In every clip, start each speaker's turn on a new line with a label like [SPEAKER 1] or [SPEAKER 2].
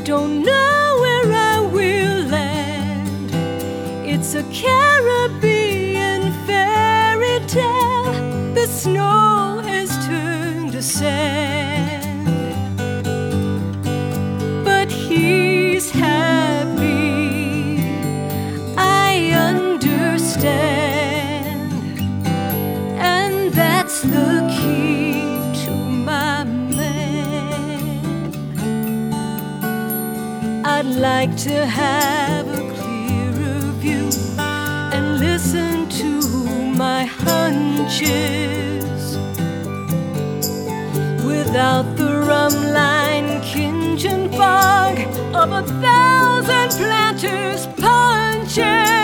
[SPEAKER 1] don't know where I will land. It's a Caribbean fairy tale. The snow has turned to sand, but he's happy, I understand, and that's the key to my man. I'd like to have a clearer view and listen to my hunches without the rum-line Cajun fog of 1,000 planters' punches.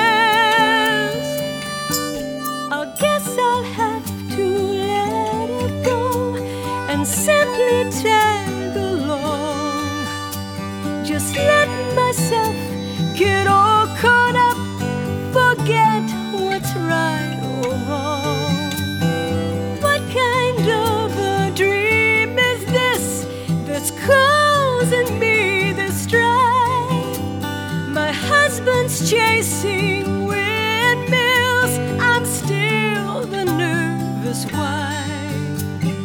[SPEAKER 1] I guess I'll have to let it go and simply tag along. Just let myself get all caught up, forget what's right or wrong. What kind of a dream is this that's causing me this strife? My husband's chasing windmills, I'm still the nervous wife.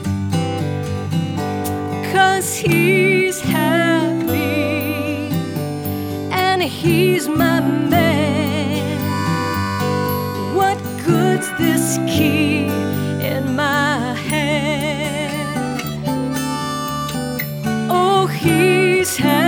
[SPEAKER 1] 'Cause he's happy and he's my man. What good's this key in my hand? Oh, he's happy